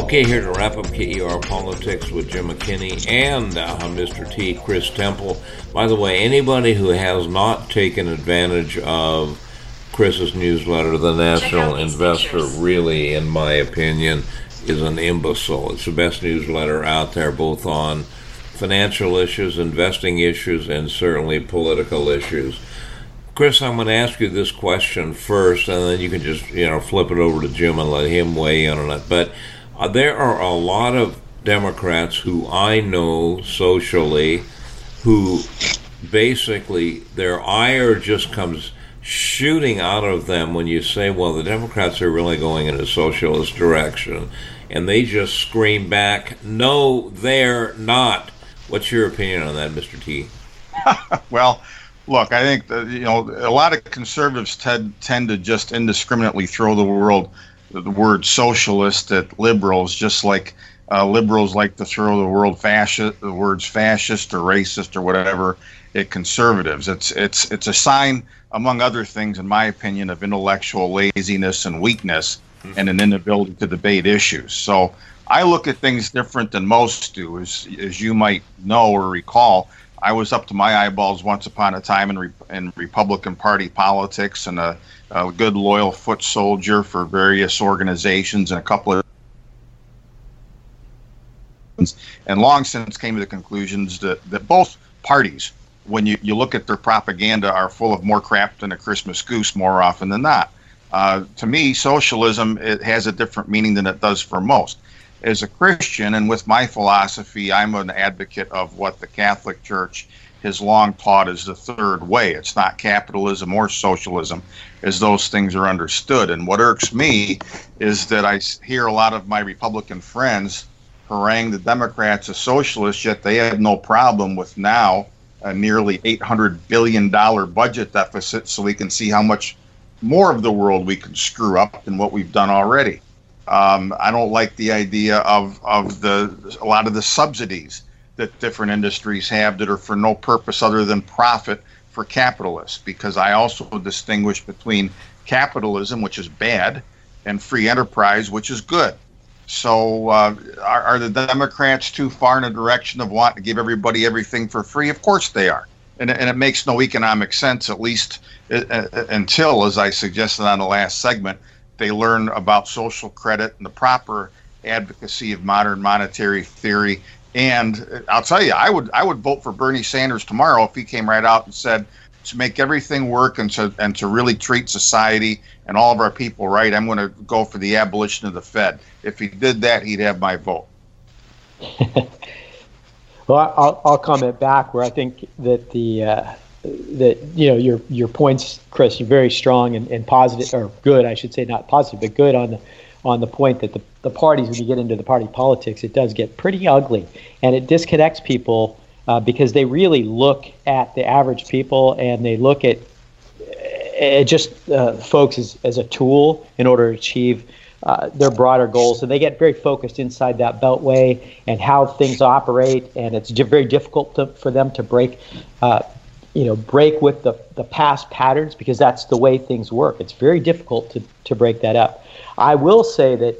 Okay, here to wrap up KER Politics with Jim McKinney and Mr. T, Chris Temple. By the way, anybody who has not taken advantage of Chris's newsletter, The National Investor, really, in my opinion, is an imbecile. It's the best newsletter out there, both on financial issues, investing issues, and certainly political issues. Chris, I'm going to ask you this question first, and then you can just, flip it over to Jim and let him weigh in on it. But there are a lot of Democrats who I know socially who basically their ire just comes shooting out of them when you say, well, the Democrats are really going in a socialist direction. And they just scream back, no, they're not. What's your opinion on that, Mr. T? Well, look, I think that, a lot of conservatives tend to just indiscriminately throw the word socialist at liberals, just like liberals like to throw the words fascist or racist or whatever at conservatives. It's a sign, among other things, in my opinion, of intellectual laziness and weakness and an inability to debate issues. So I look at things different than most do. As you might know or recall, I was up to my eyeballs once upon a time in Republican Party politics and a good loyal foot soldier for various organizations and a couple of, and long since came to the conclusions that both parties, when you look at their propaganda, are full of more crap than a Christmas goose more often than not. To me, socialism, it has a different meaning than it does for most. As a Christian, and with my philosophy, I'm an advocate of what the Catholic Church has long taught as the third way. It's not capitalism or socialism, as those things are understood. And what irks me is that I hear a lot of my Republican friends harangue the Democrats as socialists, yet they have no problem with now a nearly $800 billion budget deficit, so we can see how much more of the world we can screw up than what we've done already. I don't like the idea of a lot of the subsidies that different industries have that are for no purpose other than profit for capitalists, because I also distinguish between capitalism, which is bad, and free enterprise, which is good. So are the Democrats too far in the direction of wanting to give everybody everything for free? Of course they are. And it makes no economic sense, at least until, as I suggested on the last segment, they learn about social credit and the proper advocacy of modern monetary theory. And I'll tell you, I would vote for Bernie Sanders tomorrow if he came right out and said, to make everything work and to really treat society and all of our people right, I'm going to go for the abolition of the Fed. If he did that, he'd have my vote. Well, I'll comment back where I think that your points, Chris, are very strong and positive, or good, I should say, not positive, but good on the point that the parties, when you get into the party politics, it does get pretty ugly, and it disconnects people because they really look at the average people and they look at just folks as a tool in order to achieve their broader goals, and they get very focused inside that beltway and how things operate, and it's very difficult for them to break with the past patterns, because that's the way things work. It's very difficult to break that up. I will say that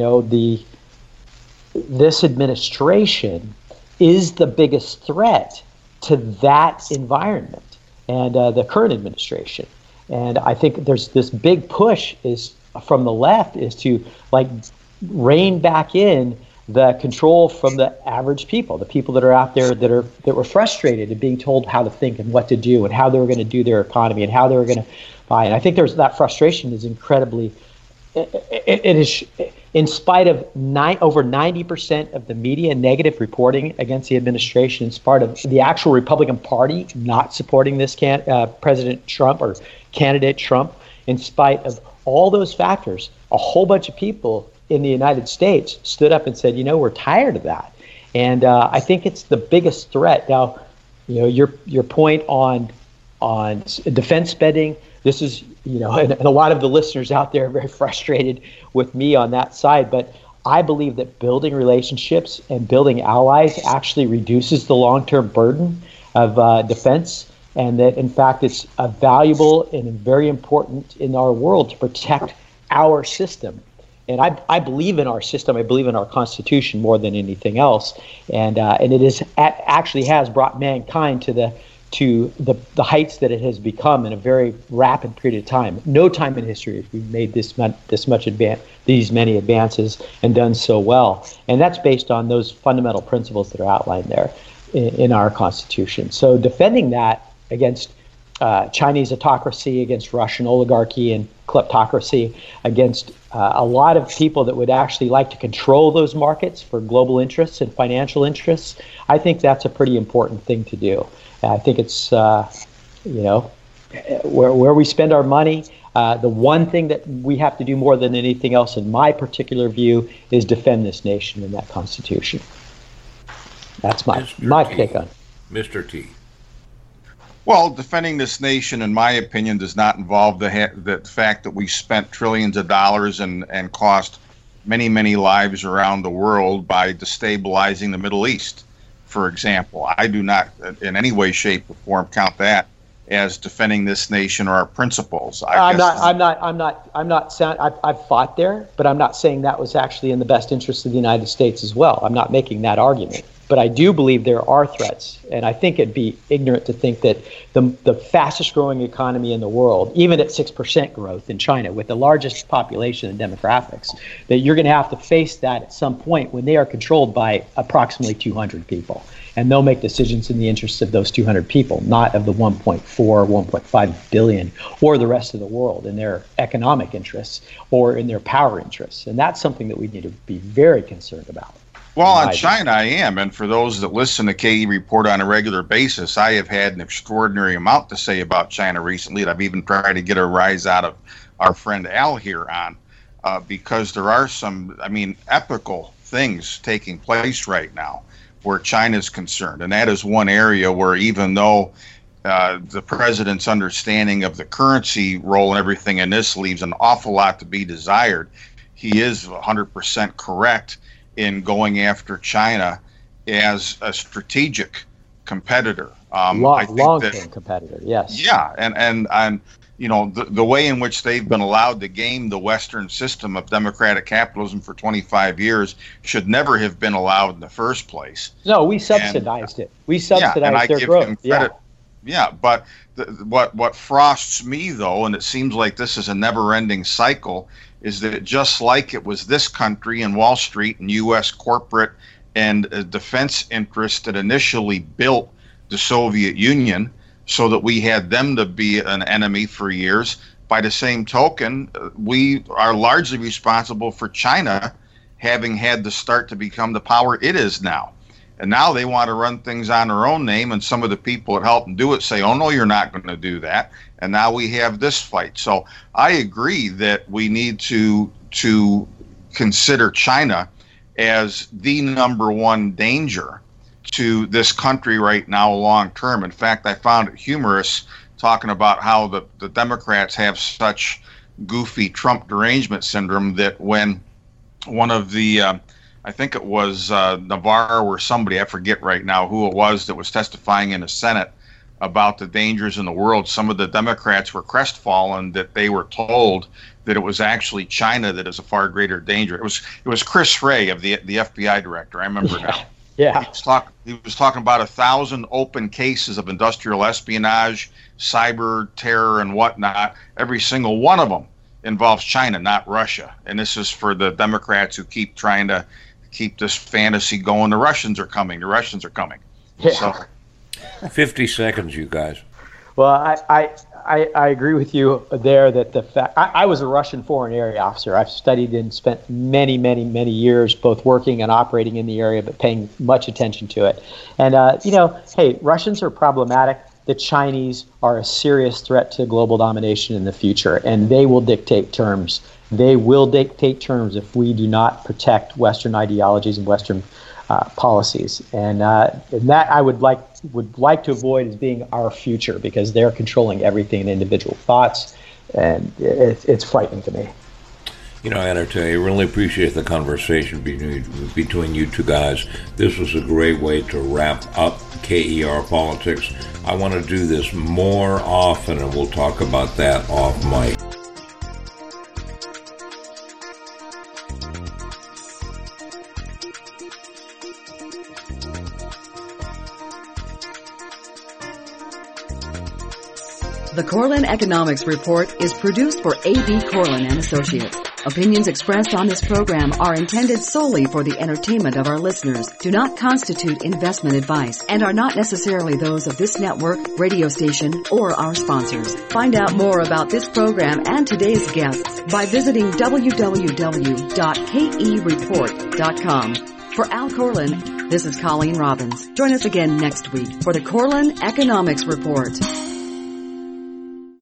this administration is the biggest threat to that environment and the current administration. And I think there's this big push is from the left is to rein back in the control from the average people, the people that are out there that were frustrated and being told how to think and what to do and how they were going to do their economy and how they were going to buy. And I think that frustration is incredibly. It is, in spite of over 90% of the media negative reporting against the administration, in spite of the actual Republican Party not supporting this President Trump or candidate Trump, in spite of all those factors, a whole bunch of people in the United States stood up and said, we're tired of that. And I think it's the biggest threat. Now, your point on defense spending, this is, and a lot of the listeners out there are very frustrated with me on that side, but I believe that building relationships and building allies actually reduces the long-term burden of defense, and that, in fact, it's valuable and very important in our world to protect our system. And I believe in our system. I believe in our Constitution more than anything else. And actually has brought mankind to the heights that it has become in a very rapid period of time. No time in history have we made these many advances and done so well. And that's based on those fundamental principles that are outlined there in our Constitution. So defending that against Chinese autocracy, against Russian oligarchy and kleptocracy, against a lot of people that would actually like to control those markets for global interests and financial interests, I think that's a pretty important thing to do. And I think it's, where we spend our money, the one thing that we have to do more than anything else, in my particular view, is defend this nation and that Constitution. That's my take on it. Mr. T. Well, defending this nation, in my opinion, does not involve the fact that we spent trillions of dollars and cost many, many lives around the world by destabilizing the Middle East, for example. I do not, in any way, shape, or form, count that as defending this nation or our principles. I've fought there, but I'm not saying that was actually in the best interest of the United States as well. I'm not making that argument. But I do believe there are threats, and I think it'd be ignorant to think that the fastest growing economy in the world, even at 6% growth in China, with the largest population and demographics, that you're going to have to face that at some point when they are controlled by approximately 200 people. And they'll make decisions in the interests of those 200 people, not of the 1.4, 1.5 billion, or the rest of the world in their economic interests or in their power interests. And that's something that we need to be very concerned about. Well, on China, I am. And for those that listen to KE Report on a regular basis, I have had an extraordinary amount to say about China recently. And I've even tried to get a rise out of our friend Al here on, because there are some, epical things taking place right now where China is concerned. And that is one area where, even though the president's understanding of the currency role and everything in this leaves an awful lot to be desired, he is 100% correct in going after China as a strategic competitor. Long-term competitor, yes. Yeah, and the way in which they've been allowed to game the Western system of democratic capitalism for 25 years should never have been allowed in the first place. No, we subsidized it. We subsidized their growth. Yeah, but what frosts me, though, and it seems like this is a never-ending cycle, is that just like it was this country and Wall Street and U.S. corporate and defense interests that initially built the Soviet Union so that we had them to be an enemy for years, by the same token, we are largely responsible for China having had to start to become the power it is now. And now they want to run things on their own name, and some of the people that help them do it say, oh, no, you're not going to do that. And now we have this fight. So I agree that we need to consider China as the number one danger to this country right now long term. In fact, I found it humorous talking about how the Democrats have such goofy Trump derangement syndrome that when one of the I think it was Navarro or somebody, I forget right now who it was, that was testifying in the Senate about the dangers in the world, some of the Democrats were crestfallen that they were told that it was actually China that is a far greater danger. It was Chris Wray, of the FBI director, I remember now. Yeah. He was talking about 1,000 open cases of industrial espionage, cyber terror, and whatnot. Every single one of them involves China, not Russia. And this is for the Democrats who keep trying to keep this fantasy going. The Russians are coming. Yeah. So, 50 seconds, you guys. Well, I agree with you there that the fact I was a Russian foreign area officer. I've studied and spent many years both working and operating in the area, but paying much attention to it. And, hey, Russians are problematic. The Chinese are a serious threat to global domination in the future, and they will dictate terms. They will dictate terms if we do not protect Western ideologies and Western policies, and that I would like to avoid as being our future, because they're controlling everything in individual thoughts, and it's frightening to me. Anatol, I really appreciate the conversation between you two guys. This was a great way to wrap up KER Politics. I want to do this more often, and we'll talk about that off mic. The Corlin Economics Report is produced for A.B. Corlin and Associates. Opinions expressed on this program are intended solely for the entertainment of our listeners, do not constitute investment advice, and are not necessarily those of this network, radio station, or our sponsors. Find out more about this program and today's guests by visiting www.kereport.com. For Al Corlin, this is Colleen Robbins. Join us again next week for the Corlin Economics Report.